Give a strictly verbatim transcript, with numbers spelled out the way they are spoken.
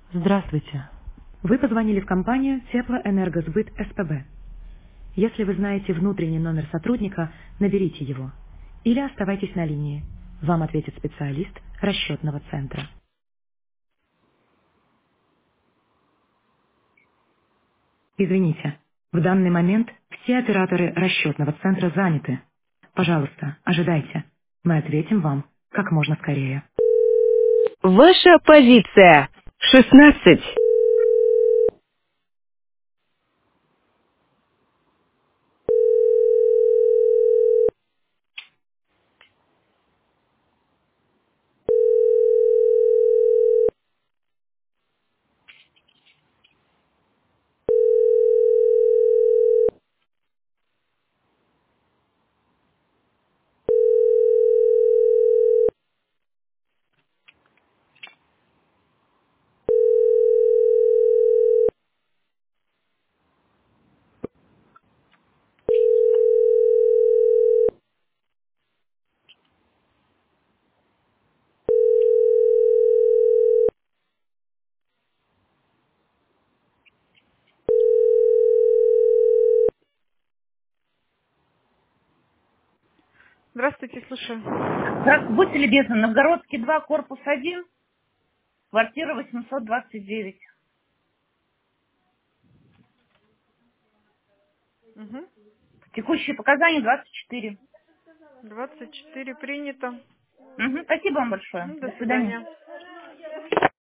Здравствуйте. Вы позвонили в компанию Теплоэнергосбыт СПБ. Если вы знаете внутренний номер сотрудника, наберите его. Или оставайтесь на линии. Вам ответит специалист расчетного центра. Извините, в данный момент все операторы расчетного центра заняты. Пожалуйста, ожидайте. Мы ответим вам как можно скорее. Ваша позиция. шестнадцать. Здравствуйте, слушаю. Здравствуйте, будьте любезны, Новгородский два, корпус один, квартира восемьсот двадцать девять. Угу. Текущие показания двадцать четыре. двадцать четыре принято. Мгм, спасибо вам большое. Мгм, До до свидания. свидания.